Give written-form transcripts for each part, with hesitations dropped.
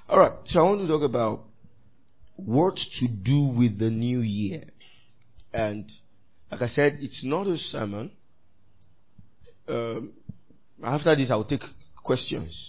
Alright, so I want to talk about what to do with the new year. And like I said, it's not a sermon. After this, I'll take questions.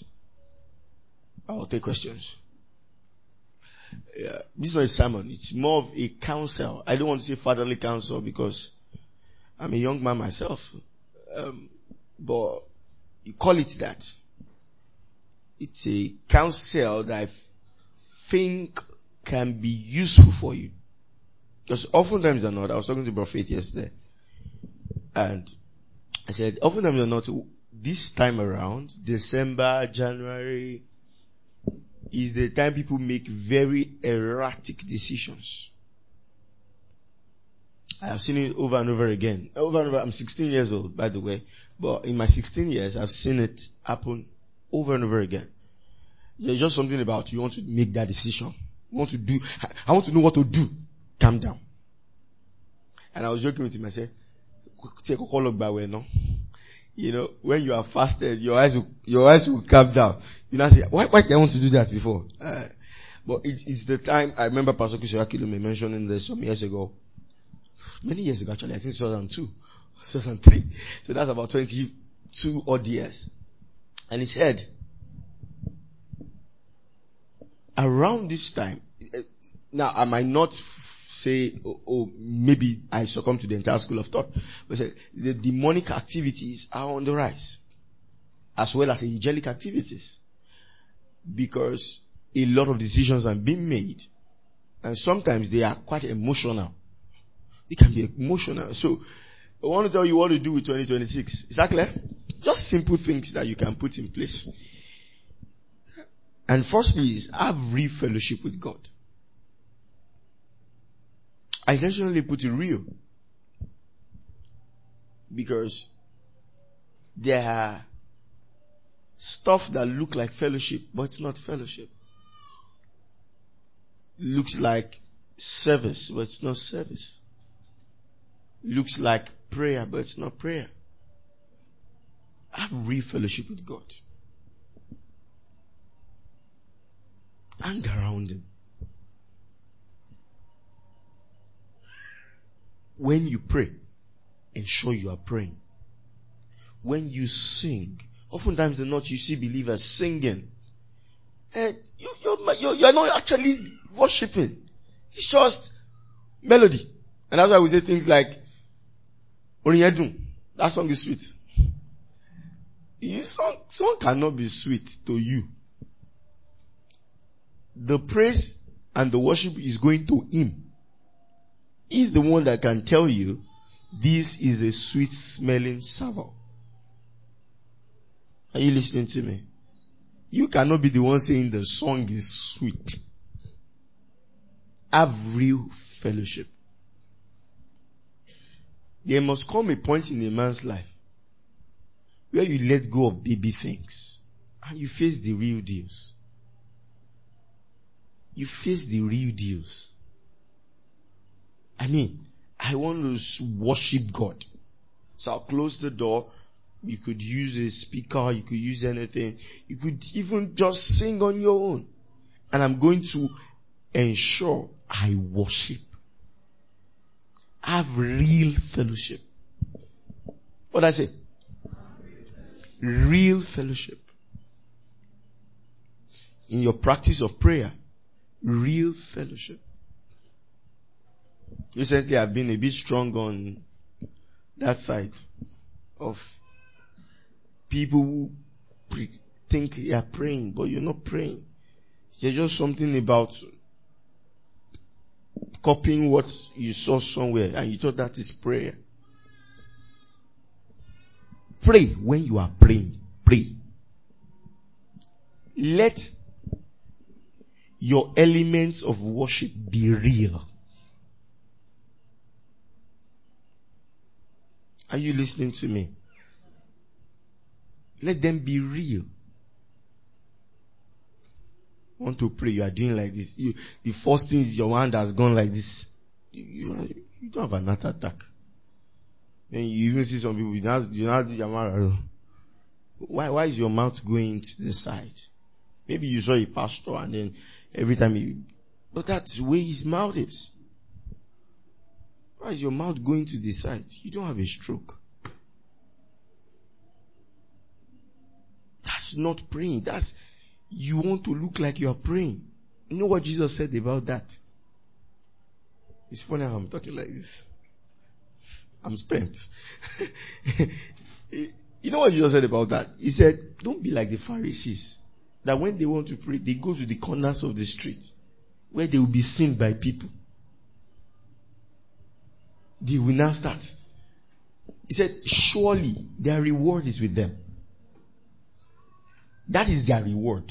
Yeah, this is not a sermon. It's more of a counsel. I don't want to say fatherly counsel because I'm a young man myself. But you call it that. It's a counsel that I think can be useful for you. Because oftentimes or not, I was talking to Brother Faith yesterday. And I said, oftentimes or not, this time around, December, January, is the time people make very erratic decisions. I have seen it over and over again. I'm 16 years old, by the way. But in my 16 years, I've seen it happen over and over again. There's just something about you want to make that decision. I want to know what to do. Calm down. And I was joking with him. I said, take a call by way, no? You know, when you are fasted, your eyes will calm down. You know, say, why did I want to do that before? But it's the time. I remember Pastor Chris Akilume mentioning this some years ago. Many years ago, actually. I think 2002, 2003. So that's about 22 odd years. And he said, around this time, now I might not say, maybe I succumb to the entire school of thought, but said, the demonic activities are on the rise, as well as angelic activities, because a lot of decisions are being made, and sometimes they are quite emotional. They can be emotional. So, I want to tell you what to do with 2026. Is that clear? Just simple things that you can put in place. And firstly is have real fellowship with God. I intentionally put it real because there are stuff that look like fellowship, but it's not fellowship. Looks like service, but it's not service. Looks like prayer, but it's not prayer. Have real fellowship with God. Hang around Him. When you pray, ensure you are praying. When you sing, oftentimes not you see believers singing. And you're not actually worshiping. It's just melody. And that's why we say things like, Oriyedun, that song is sweet. Song cannot be sweet to you. The praise and the worship is going to Him. He's the one that can tell you this is a sweet smelling savour. Are you listening to me? You cannot be the one saying the song is sweet. Have real fellowship. There must come a point in a man's life where you let go of baby things and you face the real deals. You face the real deals. I want to worship God. So I'll close the door. You could use a speaker. You could use anything. You could even just sing on your own. And I'm going to ensure I worship. Have real fellowship. What did I say? Real fellowship. In your practice of prayer, real fellowship. Recently, I've been a bit strong on that side of people who think they are praying, but you're not praying. There's just something about copying what you saw somewhere and you thought that is prayer. Pray when you are praying. Pray. Let your elements of worship be real. Are you listening to me? Let them be real. Want to pray, you are doing like this. The first thing is your hand has gone like this. You don't have an heart attack. Then you even see some people, you not do your mouth. Why is your mouth going to the side? Maybe you saw a pastor and then every time but that's the way his mouth is. Why is your mouth going to the side? You don't have a stroke. That's not praying. You want to look like you are praying. You know what Jesus said about that? It's funny how I'm talking like this. I'm spent. You know what Jesus said about that? He said, don't be like the Pharisees. That when they want to pray, they go to the corners of the street where they will be seen by people. They will now start. He said, surely their reward is with them. That is their reward.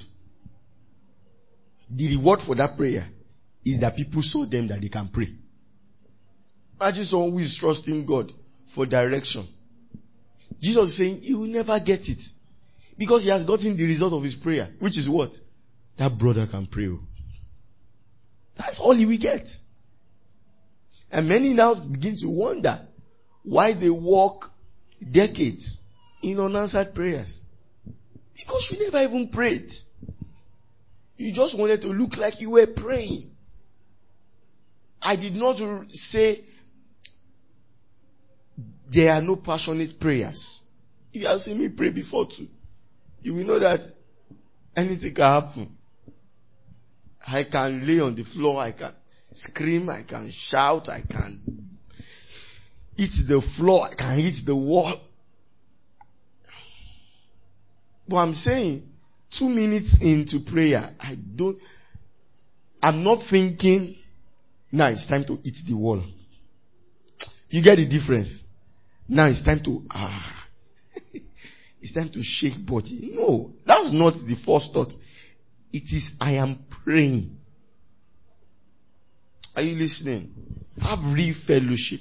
The reward for that prayer is that people saw them that they can pray. Imagine someone who is trusting God for direction. Jesus is saying he will never get it. Because he has gotten the result of his prayer. Which is what? That brother can pray. That's all he will get. And many now begin to wonder why they walk decades in unanswered prayers. Because you never even prayed. You just wanted to look like you were praying. I did not say there are no passionate prayers. If you have seen me pray before too, you will know that anything can happen. I can lay on the floor, I can scream, I can shout, I can hit the floor, I can hit the wall. But I'm saying, 2 minutes into prayer, I'm not thinking, now it's time to hit the wall. You get the difference? Now it's time to, it's time to shake body. No, that's not the first thought. It is, I am praying. Are you listening? Have real fellowship.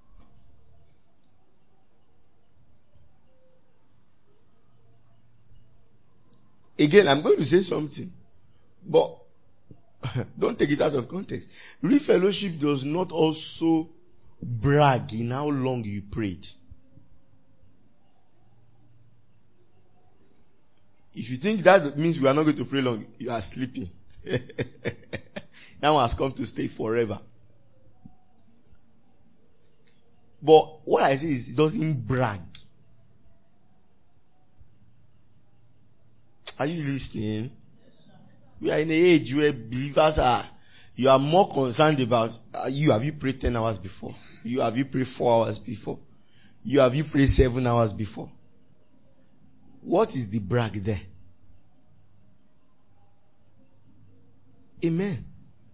Again, I'm going to say something, but don't take it out of context. Real fellowship does not also brag in how long you prayed. If you think that means we are not going to pray long, you are sleeping. That one has come to stay forever. But what I say is, it doesn't brag. Are you listening? We are in an age where believers you are more concerned about, have you prayed 10 hours before? Have you prayed 4 hours before? Have you prayed 7 hours before? What is the brag there? Amen.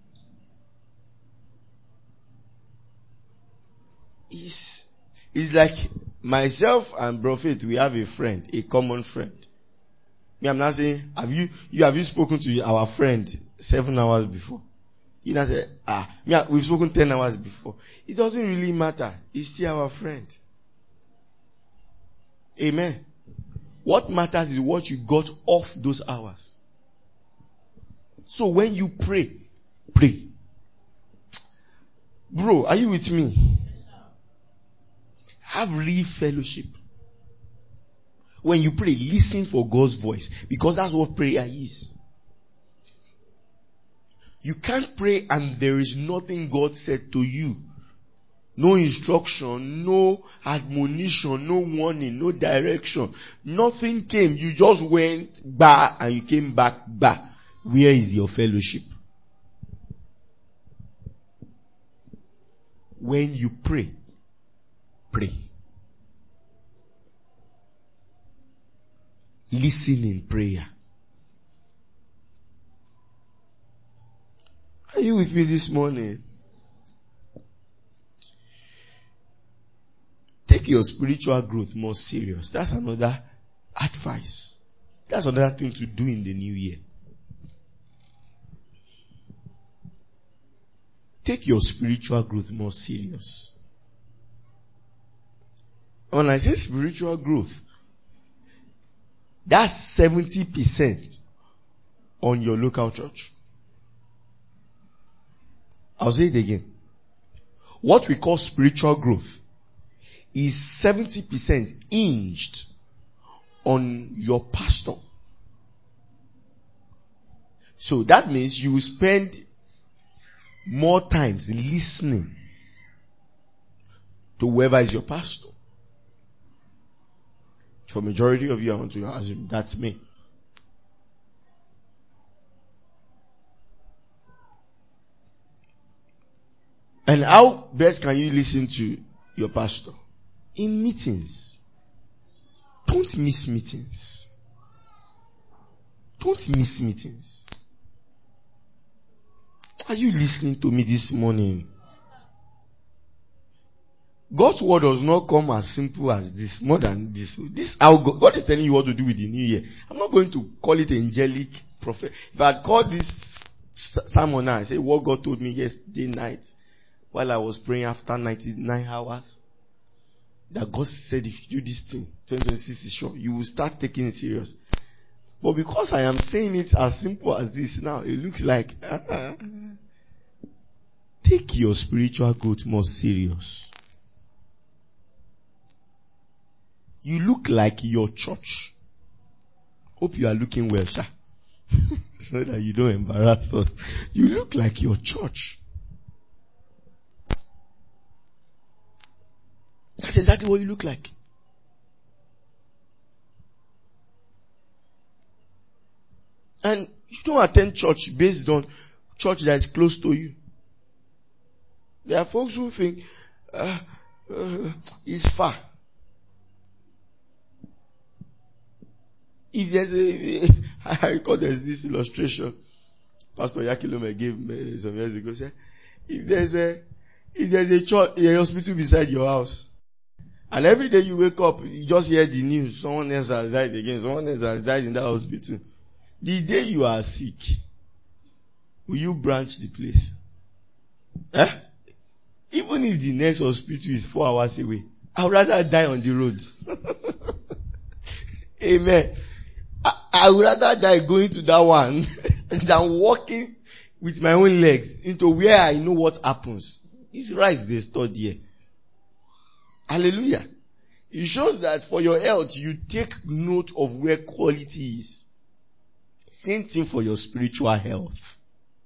It's like myself and Prophet, we have a friend, a common friend. Me, I'm not saying, have you spoken to our friend 7 hours before? You not say, we've spoken 10 hours before. It doesn't really matter. He's still our friend. Amen. What matters is what you got off those hours. So when you pray. Bro, are you with me? Have real fellowship. When you pray, listen for God's voice. Because that's what prayer is. You can't pray and there is nothing God said to you. No instruction, no admonition, no warning, no direction. Nothing came. You just went back and you came back. Where is your fellowship? When you pray. Listen in prayer. Are you with me this morning? Take your spiritual growth more serious. That's another advice. That's another thing to do in the new year. Take your spiritual growth more serious. When I say spiritual growth, that's 70% on your local church. I'll say it again. What we call spiritual growth is 70% hinged on your pastor, So that means you will spend more times listening to whoever is your pastor. For majority of you, I want to assume that's me. And how best can you listen to your pastor? In meetings. Don't miss meetings. Don't miss meetings. Are you listening to me this morning? God's word does not come as simple as this, more than this. This how God is telling you what to do with the new year. I'm not going to call it angelic prophet. If I had called this sermon now, I say what God told me yesterday night while I was praying after 99 hours, that God said if you do this thing, 2026 is sure, you will start taking it serious. But because I am saying it as simple as this now, it looks like take your spiritual growth more serious. You look like your church. Hope you are looking well, sir. So that you don't embarrass us. You look like your church. That's exactly what you look like. And you don't attend church based on church that is close to you. There are folks who think it's far. If there's I recall there's this illustration Pastor Yakilome gave me some years ago. Said, if there's a church, a hospital beside your house, and every day you wake up, you just hear the news, someone else has died again, someone else has died in that hospital. The day you are sick, will you branch the place? Even if the next hospital is 4 hours away, I would rather die on the road. Amen. I would rather die going to that one than walking with my own legs into where I know what happens. This rice they stored here. Hallelujah. It shows that for your health, you take note of where quality is. Same thing for your spiritual health.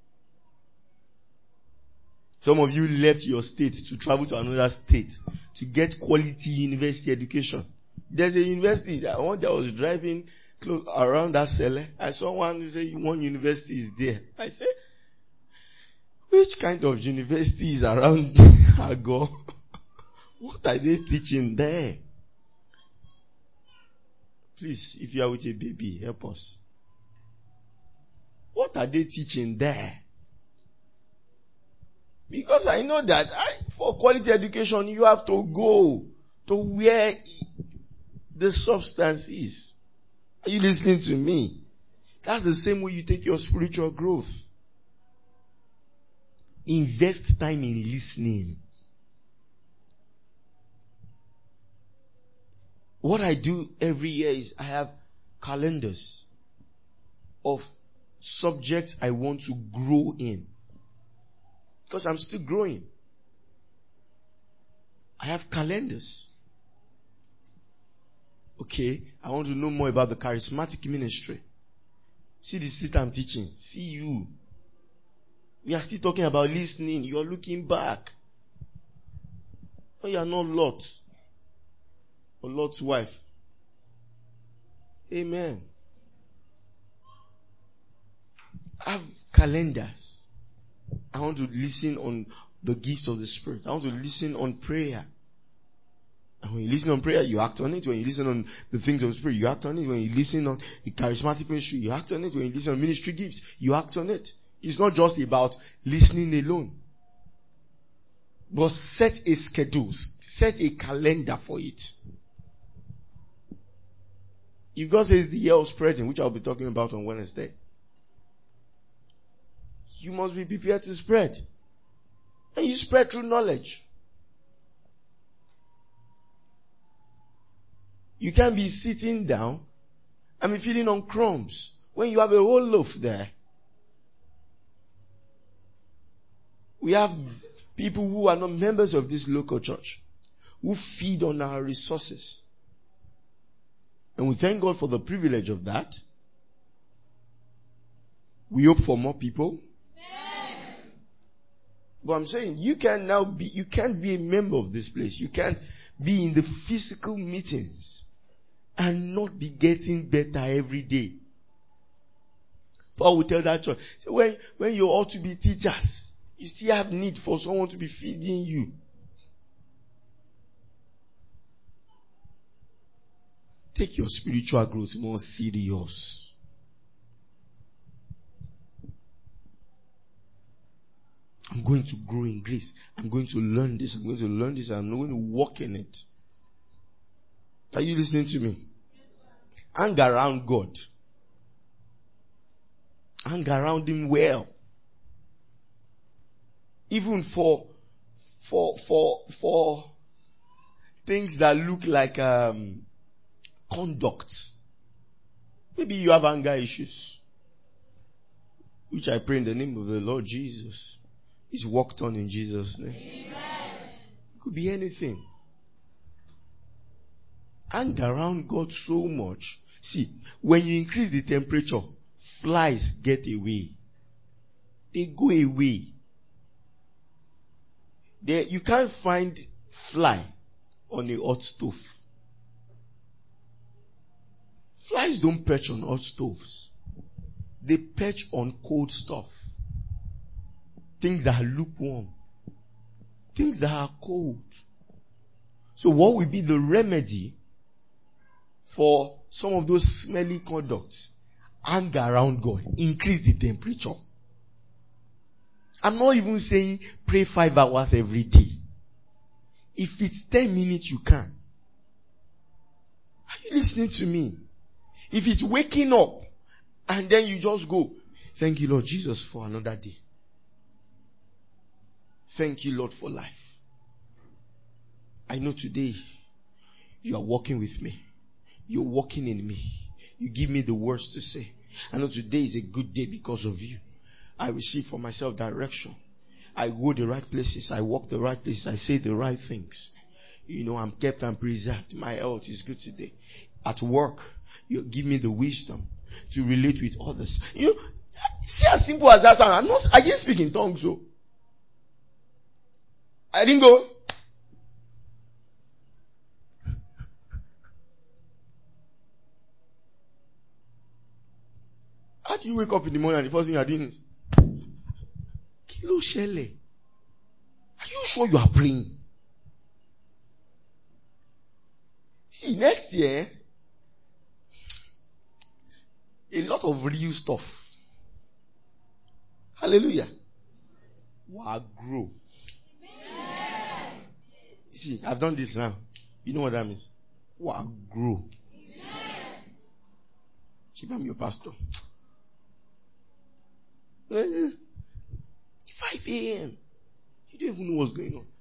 Some of you left your state to travel to another state to get quality university education. There's a university that one day I was driving close around that cellar. I saw one who said one university is there. I said, which kind of university is around Agor? What are they teaching there? Please, if you are with a baby, help us. What are they teaching there? Because I know that for quality education, you have to go to where the substance is. Are you listening to me? That's the same way you take your spiritual growth. Invest time in listening. What I do every year is I have calendars of subjects I want to grow in. Because I'm still growing. I have calendars. Okay, I want to know more about the charismatic ministry. See the seat I'm teaching. See you. We are still talking about listening. You are looking back. Oh, you are not Lot. Or Lot's wife. Amen. I have calendars. I want to listen on the gifts of the Spirit. I want to listen on prayer. And when you listen on prayer, you act on it. When you listen on the things of the Spirit, you act on it. When you listen on the charismatic ministry, you act on it. When you listen on ministry gifts, you act on it. It's not just about listening alone. But set a schedule. Set a calendar for it. If God says the year of spreading, which I'll be talking about on Wednesday, you must be prepared to spread. And you spread through knowledge. You can't be sitting down and be feeding on crumbs when you have a whole loaf there. We have people who are not members of this local church who feed on our resources. And we thank God for the privilege of that. We hope for more people. But I'm saying you can't be a member of this place. You can't be in the physical meetings and not be getting better every day. Paul will tell that church, when you ought to be teachers, you still have need for someone to be feeding you. Take your spiritual growth more serious. I'm going to grow in grace. I'm going to learn this. I'm going to learn this. I'm going to walk in it. Are you listening to me? Hang around God. Hang around Him well. Even for things that look like conduct. Maybe you have anger issues, which I pray in the name of the Lord Jesus is worked on in Jesus' name. Amen. It could be anything. Hang around God so much. See, when you increase the temperature, flies get away. They go away. You can't find fly on a hot stove. Flies don't perch on hot stoves. They perch on cold stuff. Things that are lukewarm. Things that are cold. So what will be the remedy for some of those smelly conducts? Hang around God. Increase the temperature. I'm not even saying pray 5 hours every day. If it's 10 minutes, you can. Are you listening to me? If it's waking up and then you just go, thank you, Lord Jesus, for another day. Thank you, Lord, for life. I know today you are walking with me. You're walking in me. You give me the words to say. I know today is a good day because of you. I receive for myself direction. I go the right places. I walk the right places. I say the right things. I'm kept and preserved. My health is good today. At work, you give me the wisdom to relate with others. See how simple as that sounds. I didn't speak in tongues, so I didn't go. How do you wake up in the morning and the first thing you're doing is Kilo Shele? Are you sure you are praying? See, next year, a lot of real stuff. Hallelujah. Will grow. Amen. See, I've done this now. You know what that means? Will grow. I'm your pastor. 5 a.m. You don't even know what's going on.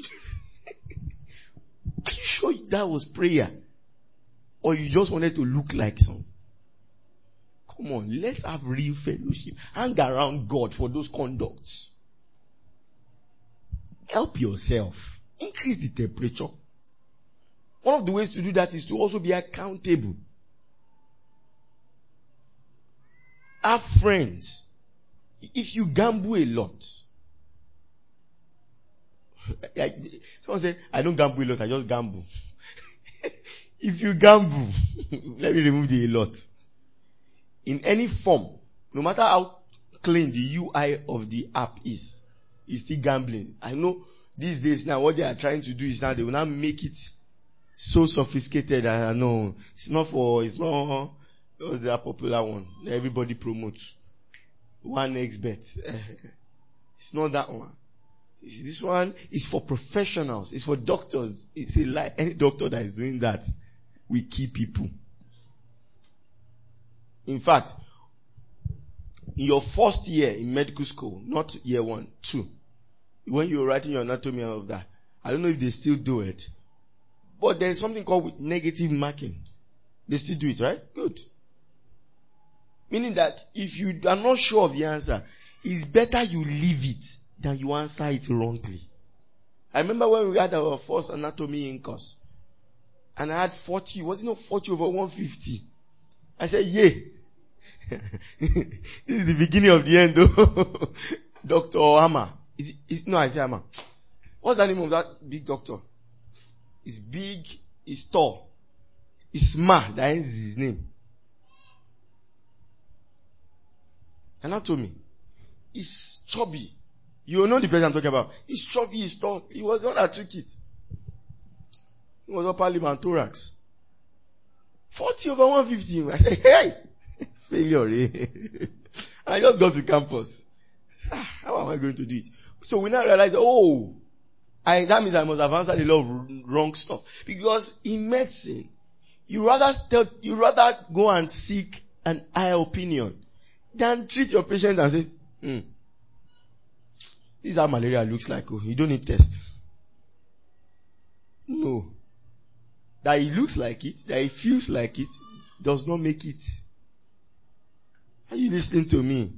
Are you sure that was prayer? Or you just wanted to look like something? Come on, let's have real fellowship. Hang around God for those conducts. Help yourself. Increase the temperature. One of the ways to do that is to also be accountable. Have friends. If you gamble a lot. Someone said, I don't gamble a lot, I just gamble. If you gamble, let me remove the a lot. In any form, no matter how clean the UI of the app is, it's still gambling. I know these days now what they are trying to do is now they will now make it so sophisticated that I know it's not that popular one that everybody promotes. 1xBet. It's not that one. This one is for professionals. It's for doctors. It's a lie. Any doctor that is doing that will kill people. In fact, in your first year in medical school, not year 1, 2, when you were writing your anatomy and all of that, I don't know if they still do it, but there's something called negative marking. They still do it, right? Good. Meaning that if you are not sure of the answer, it's better you leave it than you answer it wrongly. I remember when we had our first anatomy in course, and I had 40, was it not 40 over 150? I said, yeah. This is the beginning of the end though. Dr. Hammer. No, I say Hammer. What's the name of that big doctor? He's big, he's tall. It's Ma, that ends his name. And that told me, he's chubby. You know the person I'm talking about. He's chubby, he's tall. He was the one that took it. He was upper limb and thorax. 40 over 150. I said, hey! Failure, eh? And I just got to campus. How am I going to do it? So we now realize, that means I must have answered a lot of wrong stuff. Because in medicine, you rather go and seek an eye opinion than treat your patient and say, this is how malaria looks like. Oh, you don't need test. No. That it looks like it, that it feels like it, does not make it. Are you listening to me?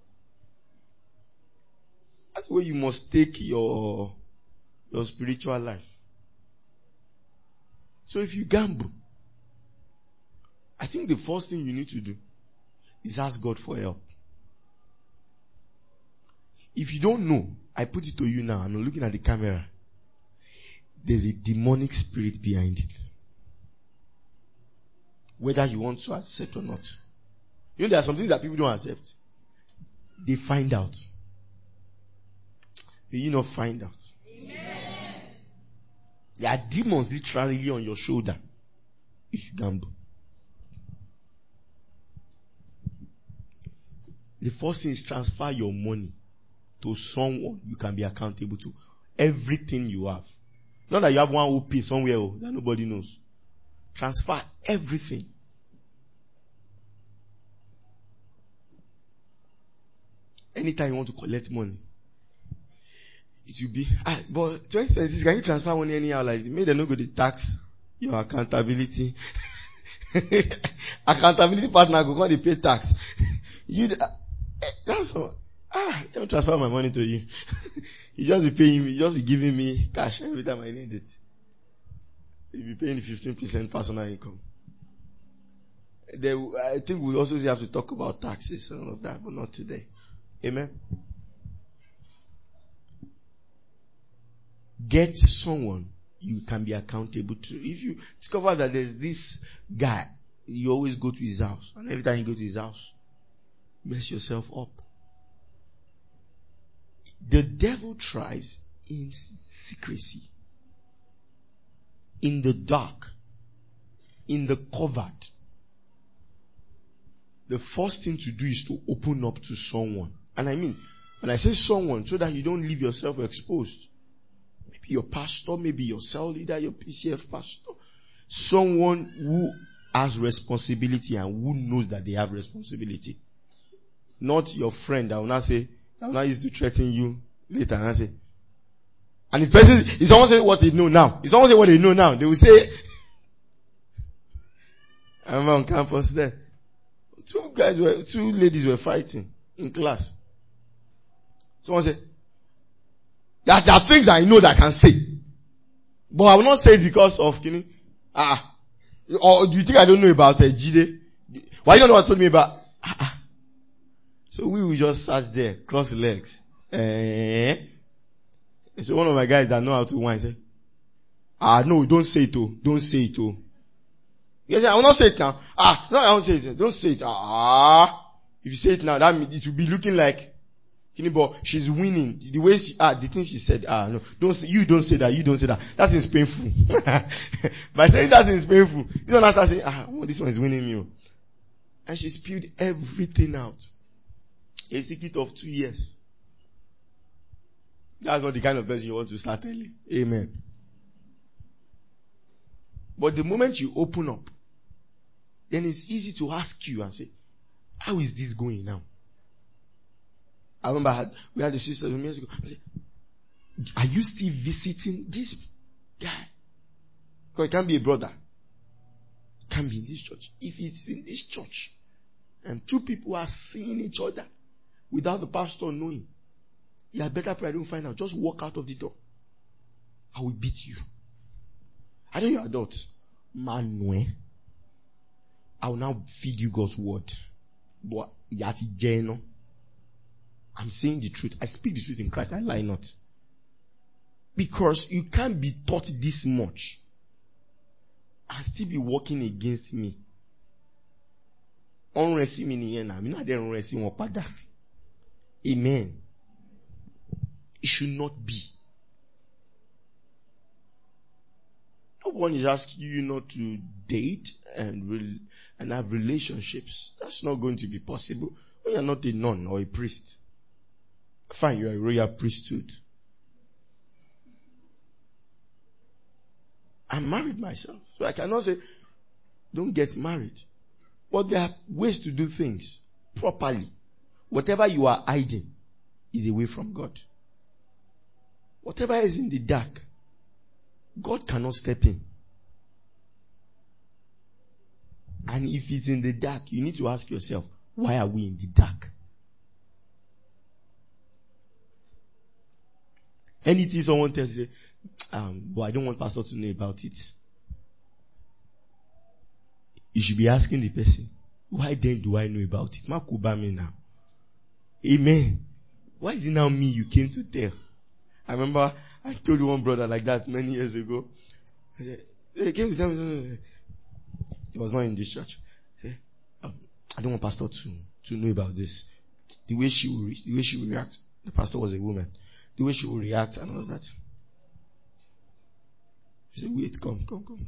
That's where you must take your spiritual life. So if you gamble, I think the first thing you need to do is ask God for help. If you don't know, I put it to you now. I'm looking at the camera. There's a demonic spirit behind it. Whether you want to accept or not. You know, there are some things that people don't accept. They find out. May you not find out. Amen. There are demons literally on your shoulder if you gamble. The first thing is transfer your money to someone you can be accountable to. Everything you have. Not that you have one OP somewhere that nobody knows. Transfer everything. Anytime you want to collect money, it will be, but 2026, can you transfer money anyhow? Like, maybe they don't go to tax your accountability. Accountability partner go come, they pay tax. That's all. Don't transfer my money to you. You just be paying me, you just be giving me cash every time I need it. You'll be paying 15% personal income. I think we also have to talk about taxes and all of that, but not today. Amen. Get someone you can be accountable to. If you discover that there's this guy, you always go to his house, and every time you go to his house, mess yourself up. The devil thrives in secrecy, in the dark, in the covered. The first thing to do is to open up to someone. And I mean, when I say someone, so that you don't leave yourself exposed. Maybe your pastor, maybe your cell leader, your PCF pastor. Someone who has responsibility and who knows that they have responsibility. Not your friend that will not used to threaten you later and say, and if someone say what they know now, if someone say what they know now, they will say, I'm on campus there. Two ladies were fighting in class. Someone said, there are things I know that I can say. But I will not say it because of, or do you think I don't know about Jide? Why you don't know what told me about? So we just sat there, cross legs. So one of my guys that know how to whine said, no, don't say it, oh. Don't say it, oh. He said, I will not say it now. No, I won't say it. Don't say it. If you say it now, that means it will be looking like, but she's winning. The way the thing she said, no, you don't say that, you don't say that. That is painful. By saying that is painful, you don't have to say, this one is winning me. And she spewed everything out. A secret of 2 years. That's not the kind of person you want to start telling. Amen. But the moment you open up, then it's easy to ask you and say, how is this going now? I remember we had a sister some years ago. I said, are you still visiting this guy? Because it can't be a brother. It can't be in this church. If it's in this church, and two people are seeing each other without the pastor knowing, you had better pray I don't find out. Just walk out of the door. I will beat you. I know you're adults. Manuel. I will now feed you God's word. But yati jeno. I'm saying the truth. I speak the truth in Christ. I lie not. Because you can't be taught this much and still be working against me. Amen. It should not be. No one is asking you not to date and have relationships. That's not going to be possible when you're not a nun or a priest. Fine, you're a royal priesthood. I'm married myself, so I cannot say, don't get married. But there are ways to do things properly. Whatever you are hiding is away from God. Whatever is in the dark, God cannot step in. And if it's in the dark, you need to ask yourself, why are we in the dark? Anything someone tells you, but I don't want pastor to know about it. You should be asking the person, why then do I know about it? Makubami now. Amen. Why is it now me you came to tell? I remember I told one brother like that many years ago. He came to tell me, he was not in this church. I don't want pastor to know about this. The way she will react. The pastor was a woman. The way she will react and all that. She said, wait, come.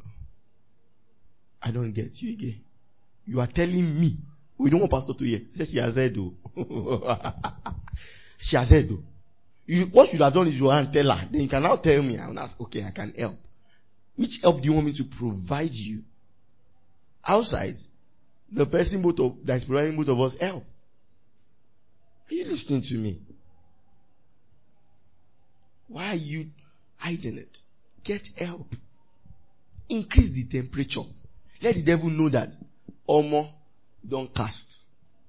I don't get you again. You are telling me. We don't want pastor to hear. She said, she has heard though. She has heard though. What you have done is you want to tell her. Then you can now tell me. I will ask, okay, I can help. Which help do you want me to provide you? Outside, the person that is providing both of us help. Are you listening to me? Why are you hiding it? Get help. Increase the temperature. Let the devil know that Omo don't cast.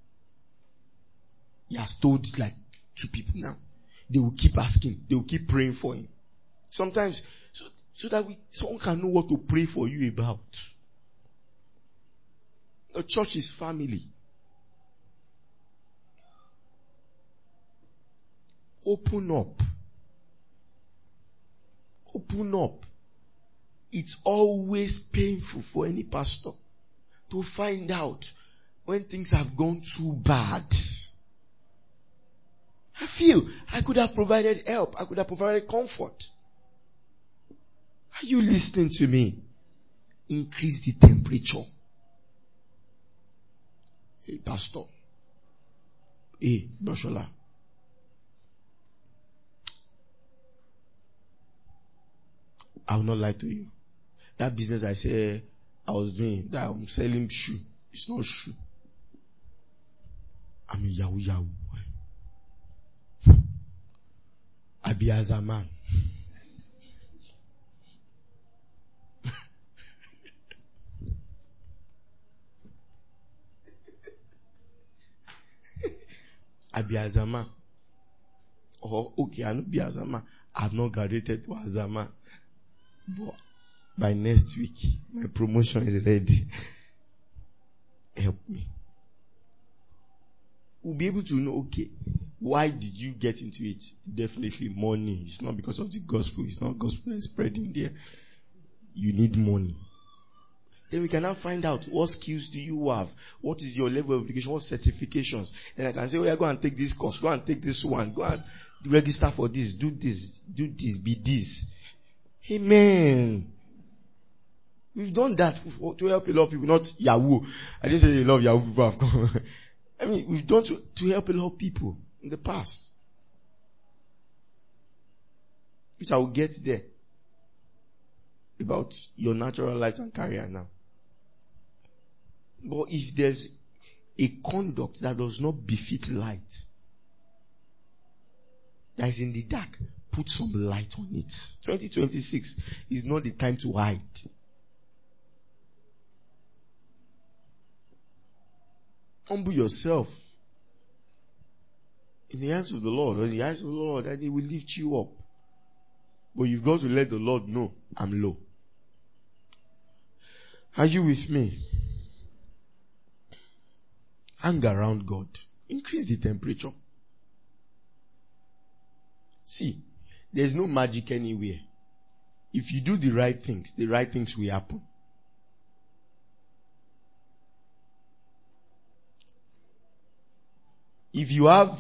He has told like 2 people now. They will keep asking. They will keep praying for him. Sometimes, so that someone can know what to pray for you about. The church is family. Open up. Open up. It's always painful for any pastor to find out when things have gone too bad. I feel I could have provided help. I could have provided comfort. Are you listening to me? Increase the temperature. Hey, pastor. Hey, Bashola. I will not lie to you. That business I said I was doing, that I'm selling shoe. It's not shoe. I'm a Yahoo boy. I be as a man. I be as a man. Oh, okay, I don't be as a man. I have not graduated to as a man. But by next week, my promotion is ready. Help me. We'll be able to know, okay, why did you get into it? Definitely money. It's not because of the gospel. It's not gospel that's spreading there. You need money. Then we can now find out what skills do you have? What is your level of education? What certifications? Then I can say, oh yeah, go and take this course. Go and take this one. Go and register for this. Do this. Do this. Be this. Amen. We've done that to help a lot of people, not Yahoo. I didn't say a lot of Yahoo people have come. I mean, we've done to help a lot of people in the past. Which I will get there. About your natural life and career now. But if there's a conduct that does not befit light, that is in the dark, put some light on it. 2026 is not the time to hide. Humble yourself in the hands of the Lord, or in the eyes of the Lord, and He will lift you up. But you've got to let the Lord know, I'm low. Are you with me? Hang around God. Increase the temperature. See, there's no magic anywhere. If you do the right things will happen. If you have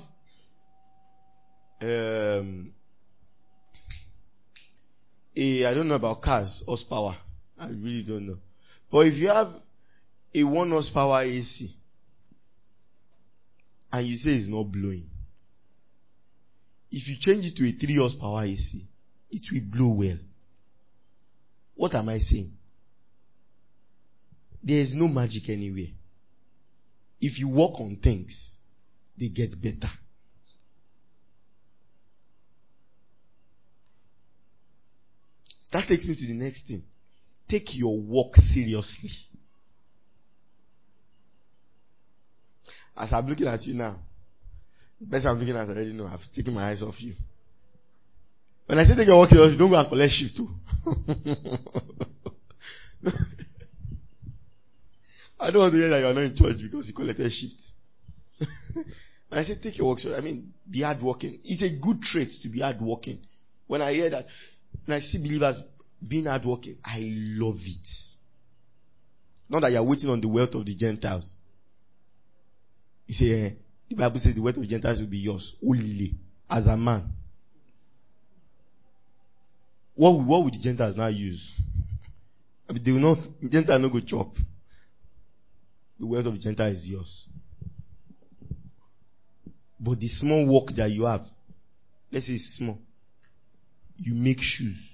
I don't know about cars, horsepower. I really don't know. But if you have a 1 horsepower AC and you say it's not blowing, if you change it to a 3 horsepower AC, it will blow well. What am I saying? There is no magic anywhere. If you work on things, they get better. That takes me to the next thing. Take your work seriously. As I'm looking at you now, the person I'm looking at already know I've taken my eyes off you. When I say take your work seriously, don't go and collect shift too. I don't want to hear that you are not in church because you collected shifts. When I say take your work seriously, I mean be hardworking. It's a good trait to be hardworking. When I hear that, when I see believers being hardworking, I love it. Not that you are waiting on the wealth of the Gentiles. You say, the Bible says the wealth of the Gentiles will be yours only as a man. What will the Gentiles now use? I mean, they will not, the Gentiles not go chop. The wealth of the Gentiles is yours. But the small work that you have, let's say it's small. You make shoes.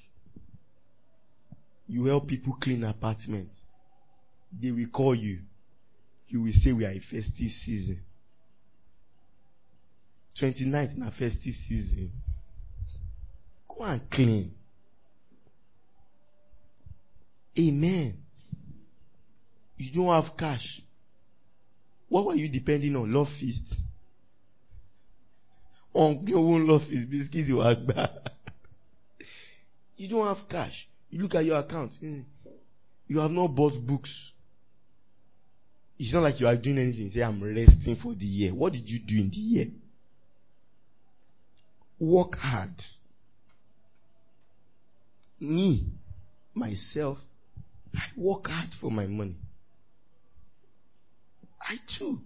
You help people clean apartments. They will call you. You will say we are in festive season. 29th na festive season. Go and clean. Amen. You don't have cash. What were you depending on? Love feast? On your own love feast, biscuits you are bad. You don't have cash. You look at your account. You have not bought books. It's not like you are doing anything. Say, I'm resting for the year. What did you do in the year? Work hard. Me, myself, I work hard for my money. I too.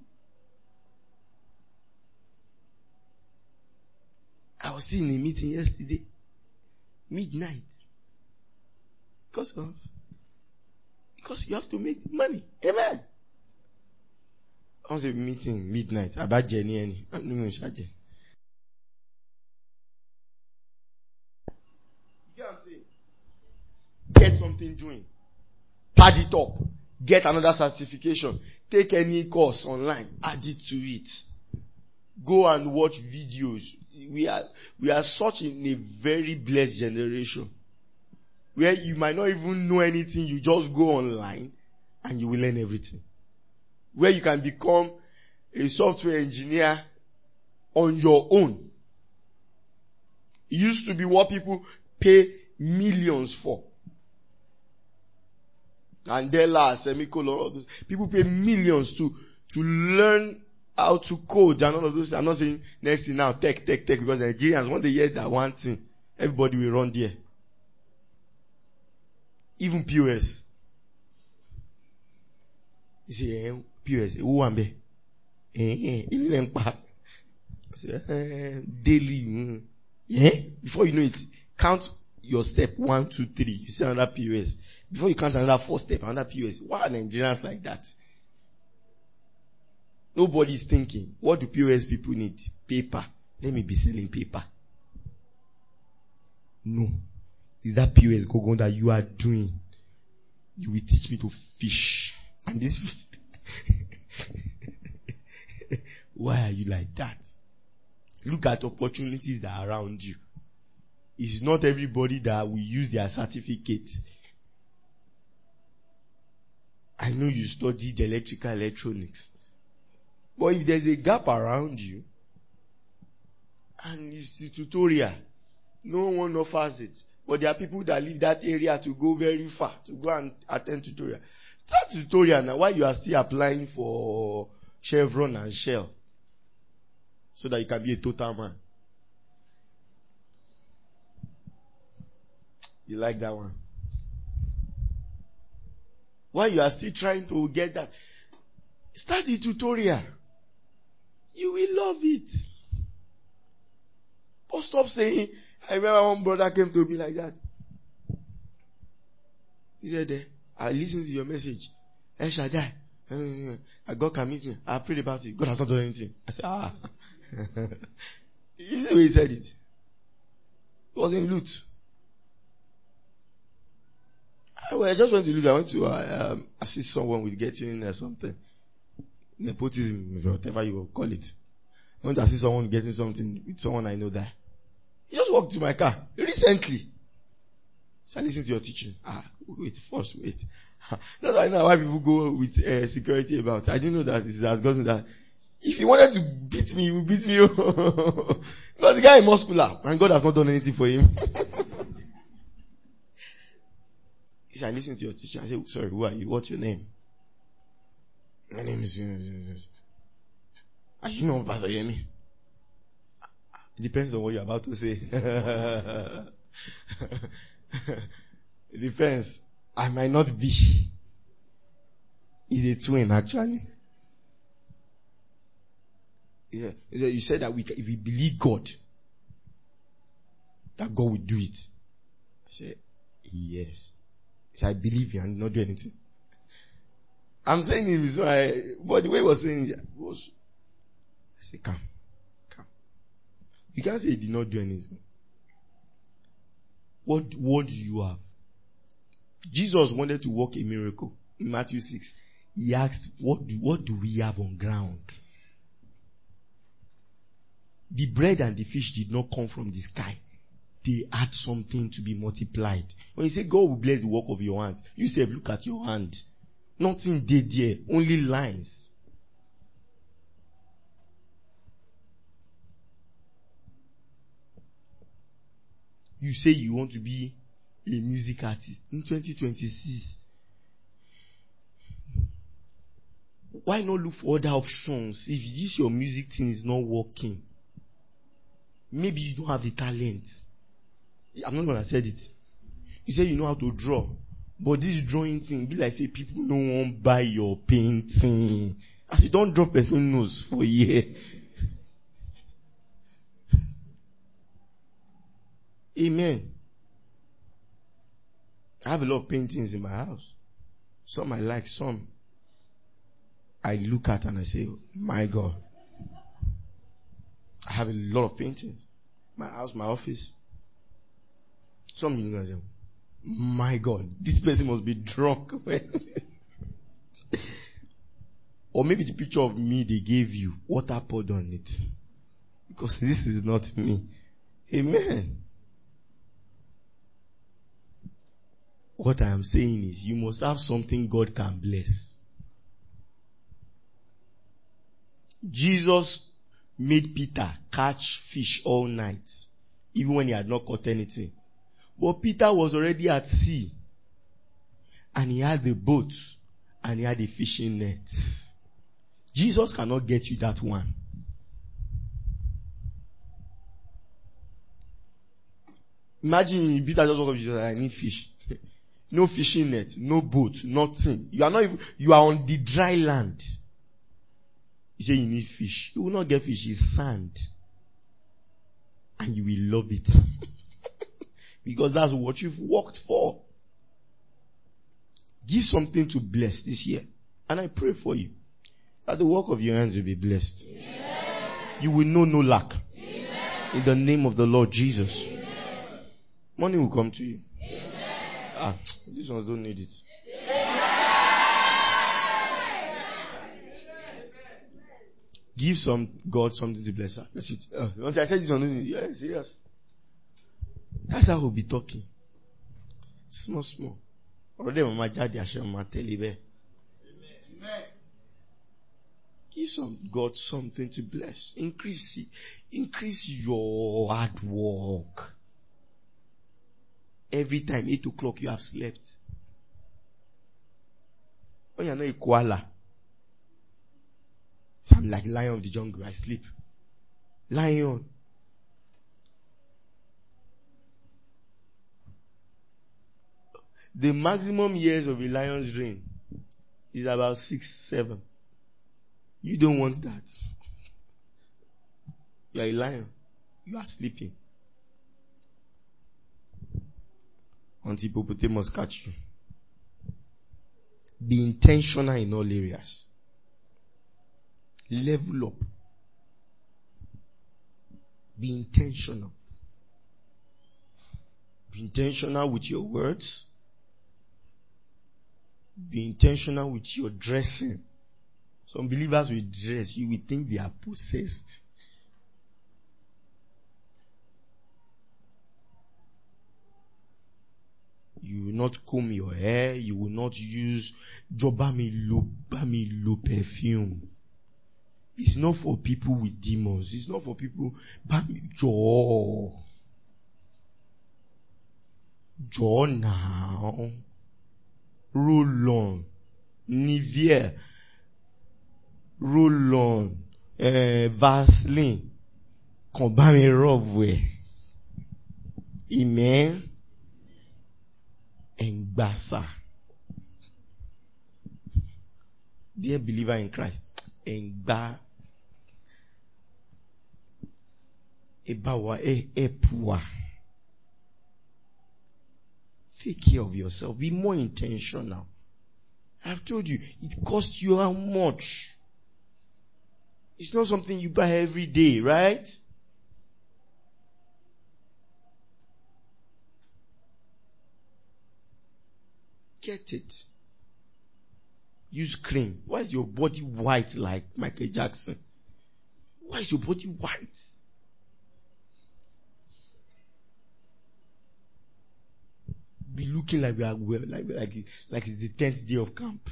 I was in a meeting yesterday. Midnight. Because you have to make money. Amen. I was a meeting midnight about Jenny and I'm not going to charge. You get what I'm saying? Get something doing. Pad it up. Get another certification. Take any course online. Add it to it. Go and watch videos. We are such in a very blessed generation where you might not even know anything. You just go online and you will learn everything. Where you can become a software engineer on your own. It used to be what people pay millions for. Andela, semicolon, all those. People pay millions to learn how to code and all of those. I'm not saying next thing now, tech, because Nigerians, when they hear that one thing, everybody will run there. Even POS. You say, POS, who am I? Daily. Yeah? Before you know it, count your step 1, 2, 3. You see another POS. Before you count another 4 step, another POS. Why are Nigerians like that? Nobody's thinking, what do POS people need? Paper. Let me be selling paper. No. Is that POS Gogon that you are doing? You will teach me to fish. And this why are you like that? Look at opportunities that are around you. It's not everybody that will use their certificate. I know you studied electrical electronics. But if there's a gap around you, and it's a tutorial, no one offers it. But there are people that leave that area to go very far, to go and attend tutorial. Start tutorial now while you are still applying for Chevron and Shell. So that you can be a total man. You like that one? While you are still trying to get that, start the tutorial. You will love it. But stop saying, I remember one brother came to me like that. He said, I listened to your message. El Shaddai. God can meet me. I prayed about it. God has not done anything. I said, You see the way he said it? It was in Lut. I just went to Lut. I went to assist someone with getting something. Nepotism, whatever you will call it. I went to assist someone getting something with someone I know there. He just walked to my car recently. So I listened to your teaching. Wait. That's why I know why people go with security about. I didn't know that this has gotten that. If he wanted to beat me, he would beat me. But the guy is muscular, and God has not done anything for him. He said, I listened to your teaching. I said, sorry, who are you? What's your name? My name is... Are you know Pastor Yemi? It depends on what you're about to say. It depends. I might not be. He's a twin, actually. Yeah. You said that if we believe God, that God will do it. I said, yes. He said, I believe you and not do anything. I'm saying it so but the way he was saying it was, I said, come. You can't say he did not do anything. What do you have? Jesus wanted to work a miracle. In Matthew 6, he asked, what do we have on ground? The bread and the fish did not come from the sky. They had something to be multiplied. When you say God will bless the work of your hands, you say, look at your hand. Nothing did there, only lines. You say you want to be a music artist in 2026. Why not look for other options if this your music thing is not working? Maybe you don't have the talent. I'm not gonna say it. You say you know how to draw, but this drawing thing be like say people no won't buy your painting. As you don't draw person nose for a year. Amen. I have a lot of paintings in my house. Some I like, some I look at and I say, oh, my God. I have a lot of paintings. My house, my office. Some you know, say, my God, this person must be drunk. Or maybe the picture of me they gave you, water poured on it. Because this is not me. Amen. What I am saying is, you must have something God can bless. Jesus made Peter catch fish all night, even when he had not caught anything. But Peter was already at sea, and he had the boat, and he had a fishing net. Jesus cannot get you that one. Imagine Peter just woke up, Jesus, I need fish. No fishing net, no boat, nothing. You are on the dry land. You say you need fish. You will not get fish, it's sand. And you will love it. Because that's what you've worked for. Give something to bless this year. And I pray for you that the work of your hands will be blessed. Amen. You will know no lack. Amen. In the name of the Lord Jesus. Amen. Money will come to you. Amen. These ones don't need it. Give God something to bless her. That's it. I said this one, yeah, serious. That's how we'll be talking. Small. Already Mama Jadi Hashem Mama Telibe. Give God something to bless. Increase your hard work. Every time 8 o'clock you have slept. When you're not a koala. So I'm like lion of the jungle. I sleep. Lion. The maximum years of a lion's reign is about 6, 7. You don't want that. You are a lion. You are sleeping. Until hippopotamus catch you. Be intentional in all areas. Level up. Be intentional. Be intentional with your words. Be intentional with your dressing. Some believers will dress, you will think they are possessed. You will not comb your hair. You will not use Jobamilo perfume. It's not for people with demons. It's not for people. Jaw now. Roll on. Nivea. Roll on. Vaseline. Combine rub with. Amen. Engbasa. Dear believer in Christ. Engba. Ebawa. Epua. Take care of yourself. Be more intentional. I've told you, it costs you how much? It's not something you buy every day, right? Get it. Use cream. Why is your body white like Michael Jackson? Why is your body white? Be looking like we are like it's the 10th day of camp.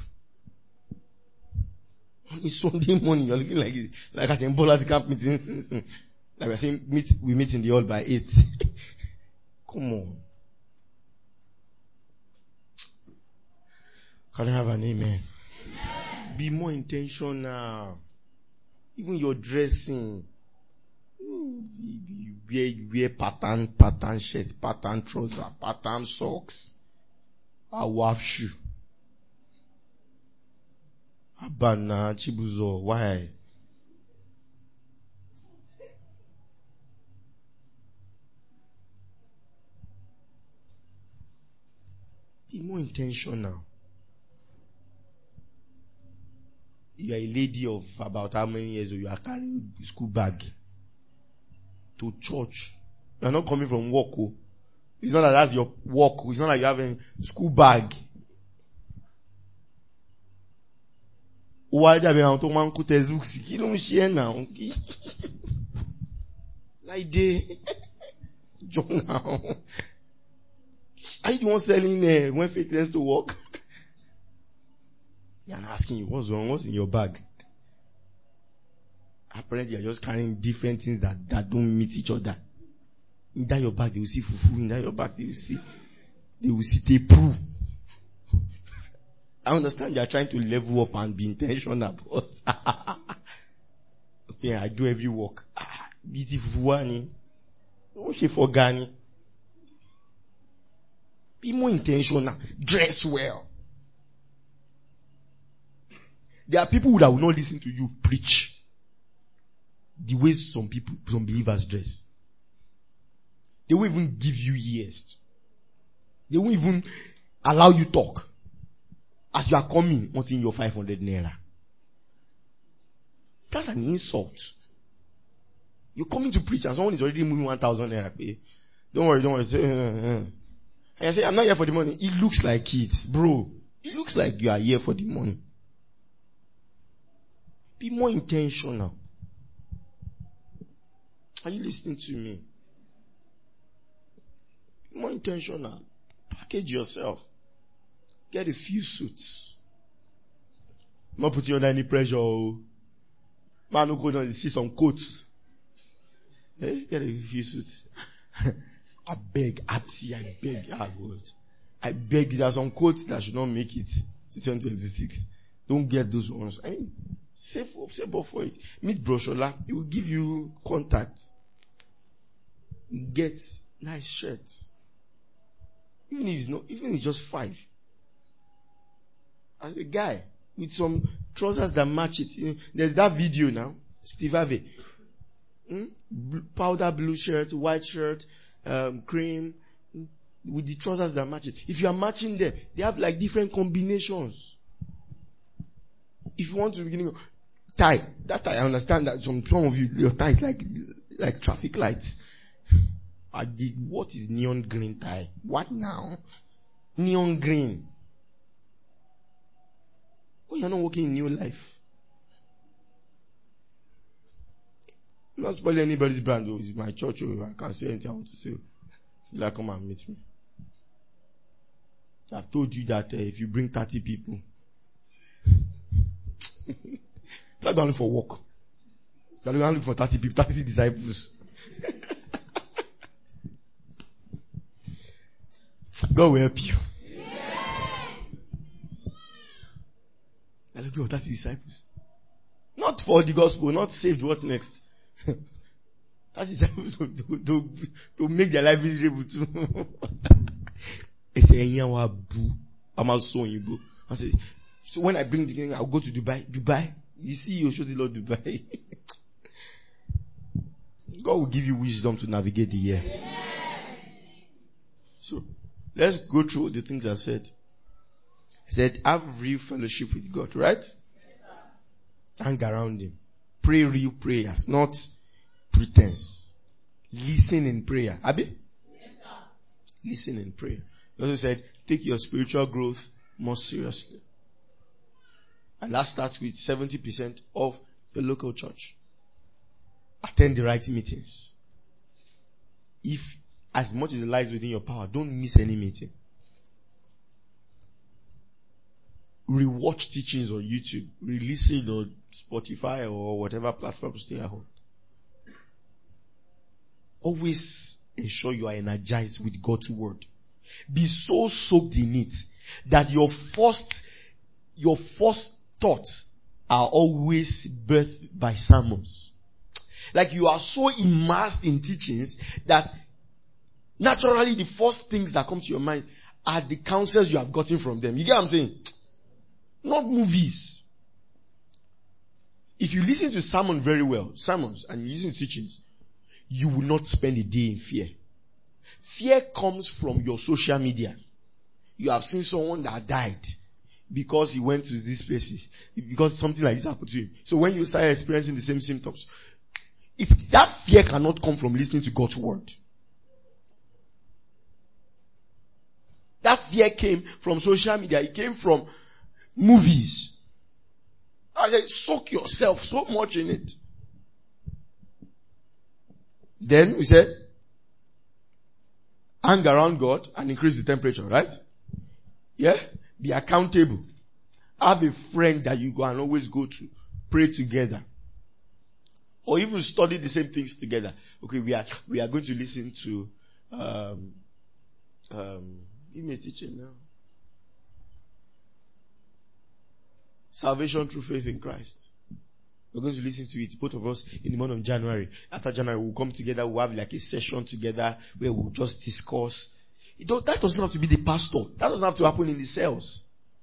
On a Sunday morning, you're looking like I say Bola at the camp meeting. Like we're saying we meet in the hall by 8. Come on. Can I have an amen? Amen. Be more intentional. Even your dressing. You wear pattern shirt, pattern trouser, pattern socks, a waf shoe. Abana, Chibuzo, why? Be more intentional. You are a lady of about how many years old? You are carrying a school bag to church. You are not coming from work. Oh. It's not that that's your work. It's not like you have a school bag. Why do you have to man kó textbook sí? Kí ló ń ṣe ẹ́ now? Láìdé. John now. Are you the one selling when faith tends to work? They are asking you, what's wrong? What's in your bag? Apparently, you're just carrying different things that don't meet each other. In that your bag, they will see fufu. In that your bag, they will see tepu. I understand you are trying to level up and be intentional, but yeah, I do every work. Biti fufu ni. Don't she for Gani? Be more intentional. Dress well. There are people that will not listen to you preach the way some believers dress. They won't even give you ears. They won't even allow you talk. As you are coming, wanting your 500 naira. That's an insult. You're coming to preach and someone is already moving 1,000 naira. Don't worry. And I say, I'm not here for the money. It looks like it. Bro, it looks like you are here for the money. Be more intentional. Are you listening to me? Be more intentional. Package yourself. Get a few suits. Not put you under any pressure. Man, no go down and see some coats. Get a few suits. I beg. God. I beg. There are some coats that should not make it to 2026. Don't get those ones. I mean, Save up for it. Meet Broshola. He will give you contacts. You get nice shirts. Even if it's just 5. As a guy with some trousers that match it. There's that video now. Steve Harvey. Powder blue shirt, white shirt, cream, with the trousers that match it. If you are matching them, they have like different combinations. If you want to begin tie, that tie, I understand that some of you, your tie is like traffic lights. What is neon green tie? What now? Neon green. Oh, you're not working in new life. I'm not spoiling anybody's brand. It's my church. I can't say anything I want to say. Feel like come and meet me. I've told you that if you bring 30 people, you're not only for work. You're not only for 30 people, 30 disciples. God will help you. You're looking for 30 disciples. Not for the gospel, not saved. What next? 30 disciples to make their life miserable too. I say, so when I bring the king, I'll go to Dubai. Dubai? You see, you show the Lord Dubai. God will give you wisdom to navigate the year. So, let's go through the things I said. I said, have real fellowship with God, right? Hang around Him. Pray real prayers, not pretense. Listen in prayer. Abi? Yes, sir. Listen in prayer. He also said, take your spiritual growth more seriously. And that starts with 70% of the local church. Attend the right meetings. If, as much as it lies within your power, don't miss any meeting. Rewatch teachings on YouTube. Re-listen on Spotify or whatever platforms they are on. Always ensure you are energized with God's word. Be so soaked in it that your first thoughts are always birthed by sermons. Like you are so immersed in teachings that naturally the first things that come to your mind are the counsels you have gotten from them. You get what I'm saying? Not movies. If you listen to sermons very well, and you listen to teachings, you will not spend a day in fear. Fear comes from your social media. You have seen someone that died because he went to these places, because something like this happened to him. So when you start experiencing the same symptoms, that fear cannot come from listening to God's word. That fear came from social media. It came from movies. I said, soak yourself so much in it. Then we said, hang around God and increase the temperature, right? Yeah? Be accountable. Have a friend that you go and always go to. Pray together. Or even study the same things together. Okay, we are going to listen to give me a teaching now. Salvation through faith in Christ. We're going to listen to it, both of us, in the month of January. After January, we'll come together, we'll have like a session together where we'll just discuss. That doesn't have to be the pastor. That doesn't have to happen in the cells.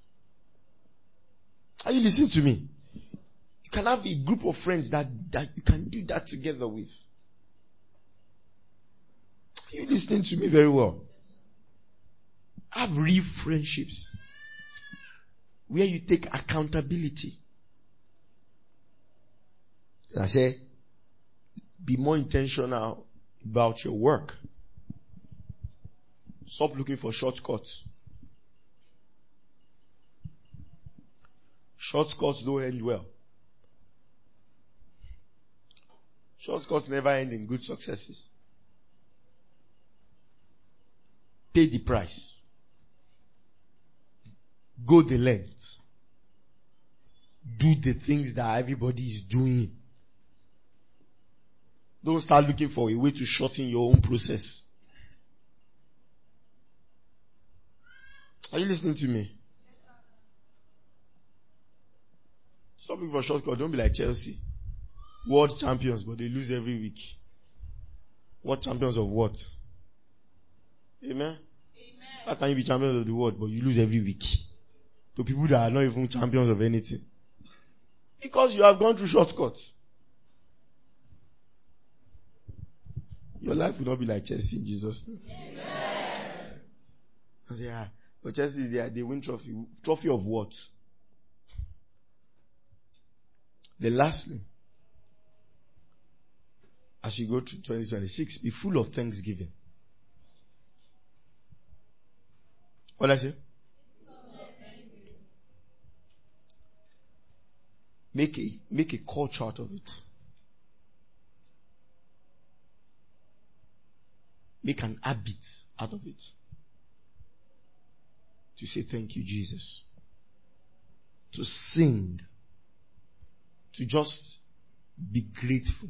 Are you listening to me? You can have a group of friends that you can do that together with. Are you listening to me very well? Have real friendships where you take accountability. I say, be more intentional about your work. Stop looking for shortcuts. Shortcuts don't end well. Shortcuts never end in good successes. Pay the price. Go the length. Do the things that everybody is doing. Don't start looking for a way to shorten your own process. Are you listening to me? Stop looking for shortcut. Don't be like Chelsea. World champions, but they lose every week. World champions of what? Amen? How can you be champions of the world, but you lose every week? To people that are not even champions of anything. Because you have gone through shortcuts. Your life will not be like Chelsea in Jesus' name. Amen. Yeah. But Chelsea, they win trophy. Trophy of what? Then lastly, as you go to 2026, be full of thanksgiving. What did I say? Make a culture out of it. Make an habit out of it. To say thank you, Jesus. To sing. To just be grateful.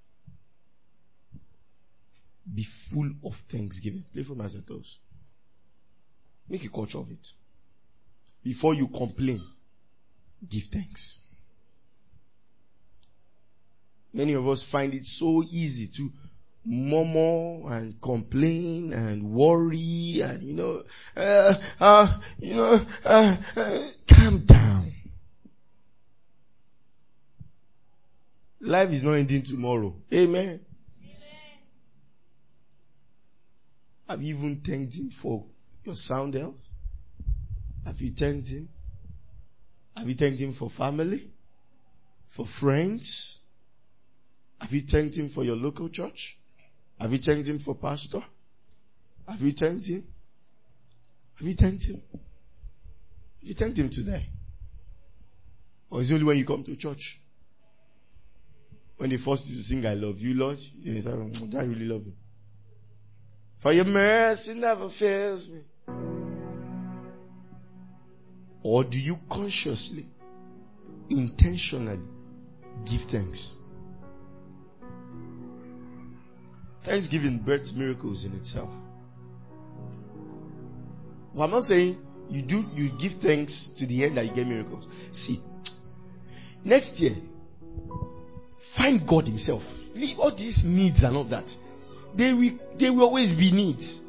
Be full of thanksgiving. Play for myself close. Make a culture of it. Before you complain, give thanks. Many of us find it so easy to murmur and complain and worry and calm down. Life is not ending tomorrow. Amen. Have you even thanked him for your sound health? Have you thanked him? Have you thanked him for family? For friends? Have you thanked him for your local church? Have you thanked him for pastor? Have you thanked him? Have you thanked him? Have you thanked him today? Or is it only when you come to church? When they force you to sing I love you, Lord, you say, I really love you. For your mercy never fails me. Or do you consciously, intentionally give thanks? Thanksgiving births miracles in itself. Well, I'm not saying you give thanks to the end that you get miracles. See, next year, find God himself. Leave all these needs and all that. They will always be needs.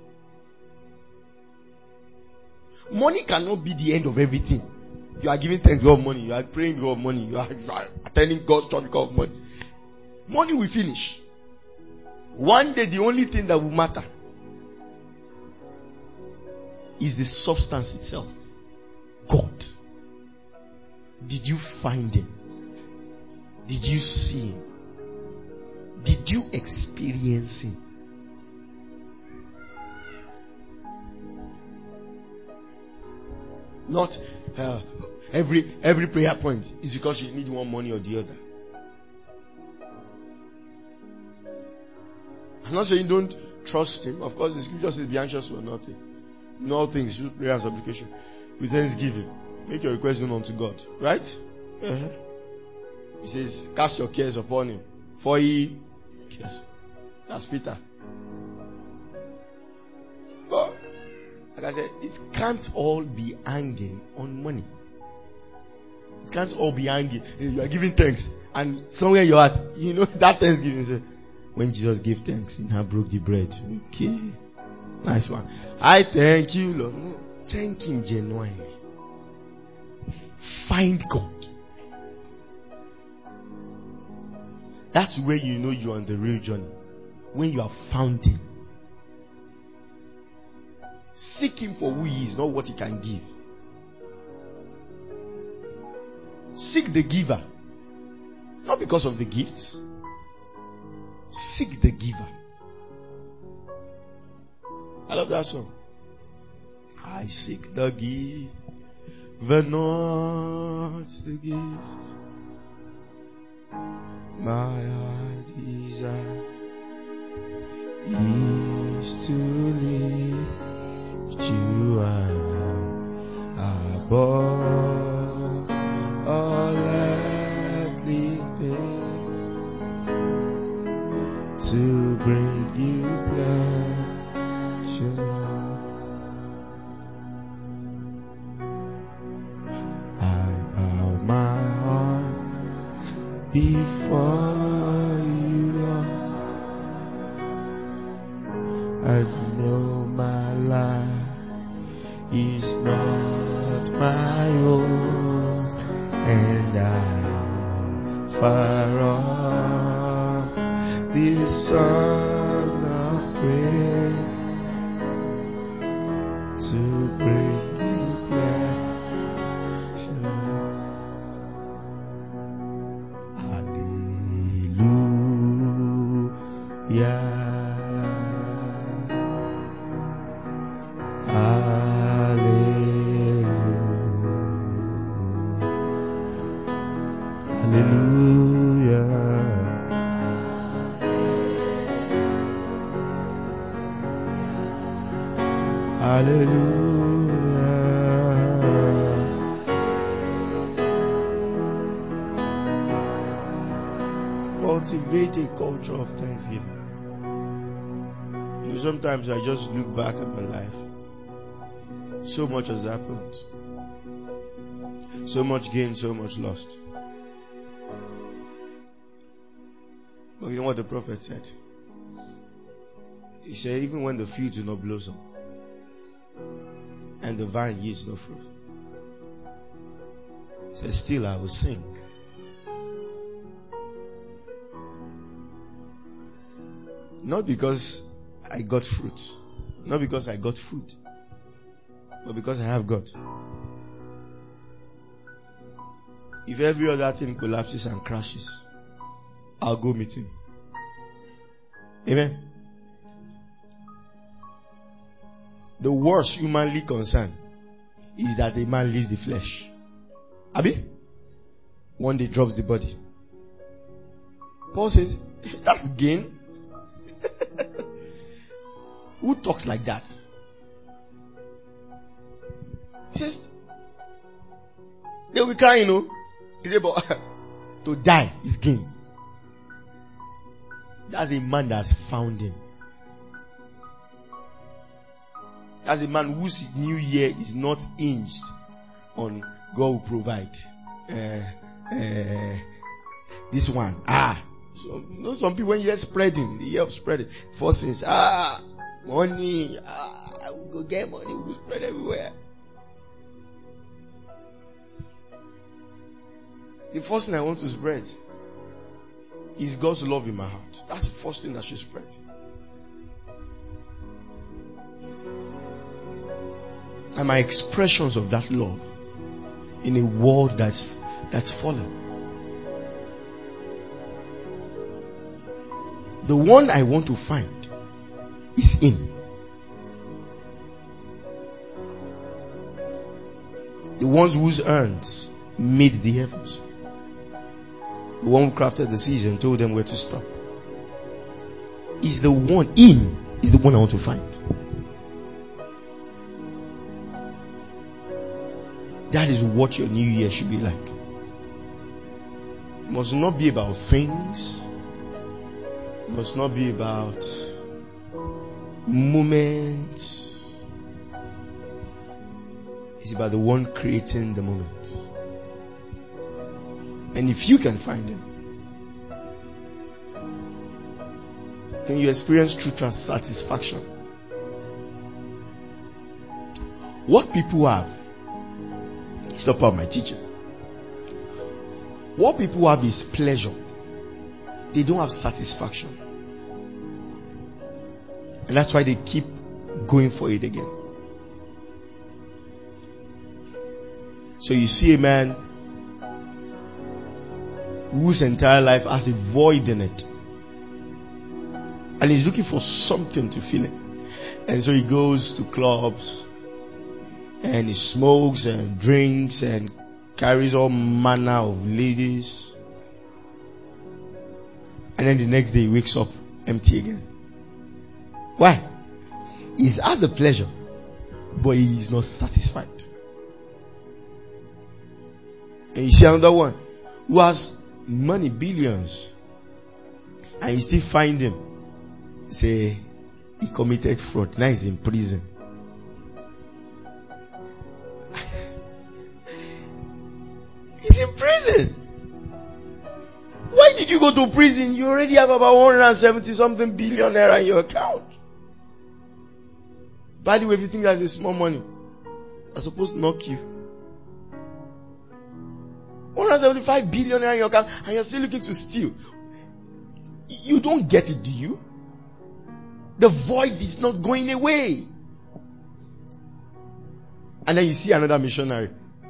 Money cannot be the end of everything. You are giving thanks because of money. You are praying because of money. You are attending God's church because of money. Money will finish. One day the only thing that will matter is the substance itself. God. Did you find him? Did you see him? Did you experience him? Not every prayer point is because you need one money or the other. I'm not saying don't trust him. Of course, the scripture says be anxious for nothing. In all things, through prayer and supplication, with thanksgiving, make your request known unto God. Right? Uh-huh. He says, cast your cares upon him, for he cares. That's Peter. But, like I said, it can't all be hanging on money. It can't all be hanging. You are giving thanks, and somewhere in your heart, that thanksgiving. When Jesus gave thanks, he now broke the bread. Okay. Nice one. I thank you, Lord. No, thank him genuinely. Find God. That's where you know you're on the real journey. When you have found him. Seek him for who he is, not what he can give. Seek the giver. Not because of the gifts. Seek the giver. I love that song. I seek the giver, not the gift. My heart desire is to lift you up above all earthly things, to bring you pleasure. I bow my heart I know my life is not my own, and I'm far off the Son of praise to bring you pleasure. Hallelujah. Cultivate a culture of thanksgiving. Sometimes I just look back at my life. So much has happened. So much gained, so much lost. But you know what the prophet said? He said, even when the field do not blossom and the vine yields no fruit, he said, still I will sing. Not because I got fruit, not because I got food, but because I have God. If every other thing collapses and crashes, I'll go meet him. Amen. The worst humanly concerned is that a man leaves the flesh. Abi? One day drops the body. Paul says, that's gain. Who talks like that? He says, they'll be crying, you know. He said, but to die is gain. That's a man that's found him. That's a man whose new year is not hinged on God will provide. This one. So, you know, some people when you hear spreading, the year of spreading, first thing, money, we'll go get money, we'll spread everywhere. The first thing I want to spread is God's love in my heart. That's the first thing that should spread. And my expressions of that love in a world that's fallen. The one I want to find is Him. The ones whose hands made the heavens. The one who crafted the seas and told them where to stop. Is the one, Him is the one I want to find. That is what your new year should be like. It must not be about things. It must not be about moments. It's about the one creating the moment. And if you can find Him, then you experience true satisfaction. What people have, it's not part of my teaching. What people have is pleasure. They don't have satisfaction. And that's why they keep going for it again. So you see a man whose entire life has a void in it. And he's looking for something to fill it. And so he goes to clubs and he smokes and drinks and carries all manner of ladies. And then the next day he wakes up empty again. Why? He's had the pleasure, but he is not satisfied. And you see another one who has money, billions, and you still find him. Say he committed fraud. Now he's in prison. He's in prison. Why did you go to prison? You already have about 170 something billion naira in your account. By the way, if you think that's a small money, I'm supposed to knock you. 175 billion in your account and you're still looking to steal. You don't get it, do you? The void is not going away. And then you see another missionary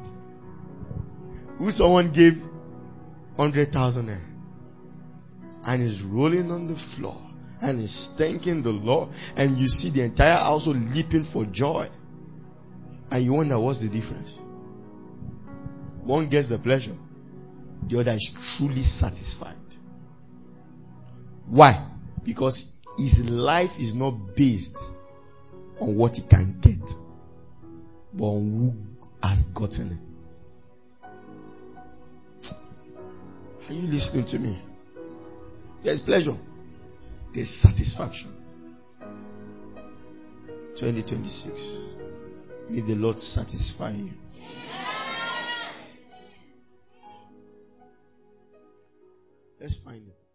who someone gave 100,000 naira and is rolling on the floor and is thanking the Lord, and you see the entire household leaping for joy, and you wonder what's the difference. One gets the pleasure, the other is truly satisfied. Why? Because his life is not based on what he can get, but on who has gotten it. Are you listening to me? There's pleasure, there's satisfaction. 2026. May the Lord satisfy you. Let's find it.